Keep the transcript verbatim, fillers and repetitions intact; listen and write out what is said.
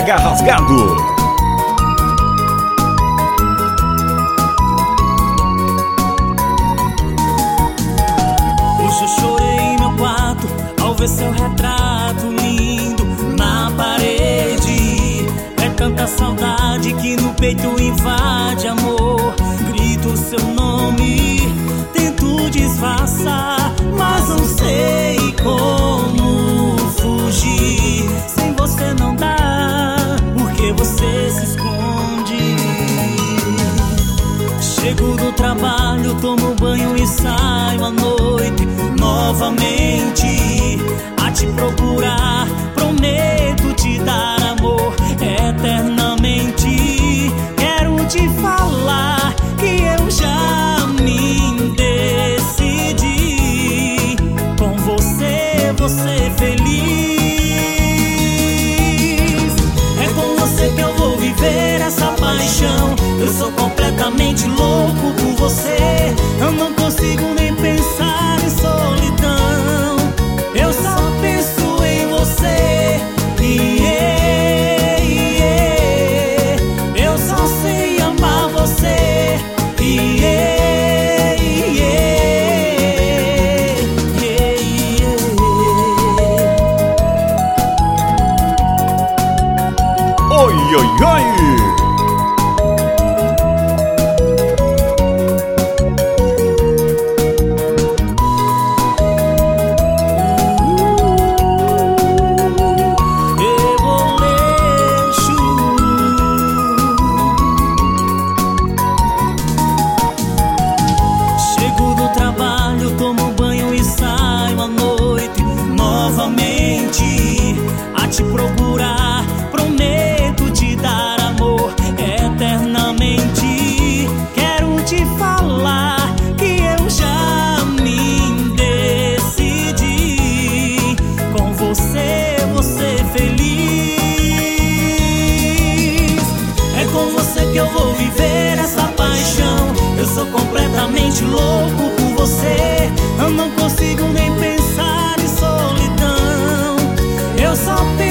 Mega Rasgado. Hoje eu chorei em meu quarto ao ver seu retrato lindo na parede. É tanta saudade que no peito invade amor. Grito seu nome, tento disfarçar, mas não sei como fugir. Sem você não dá, porque você se esconde. Chego do trabalho, tomo banho e saio à noite novamente a te procurar. Prometo te dar amor eternamente. Quero te falar que eu já me decidi. Com você, você feliz. É com você que eu vou viver essa paixão. Eu sou completamente louco por você. Eu não consigo nem pensar em solidão. Eu só penso em você. Yeah, yeah. Eu só sei amar você. Yeah, yeah, yeah, yeah. Oi, oi, oi. A te procurar, prometo te dar amor eternamente. Quero te falar que eu já me decidi. Com você, você feliz. É com você que eu vou viver essa paixão. Eu sou completamente louco por você. Eu não consigo nem pensar em solidão. Eu só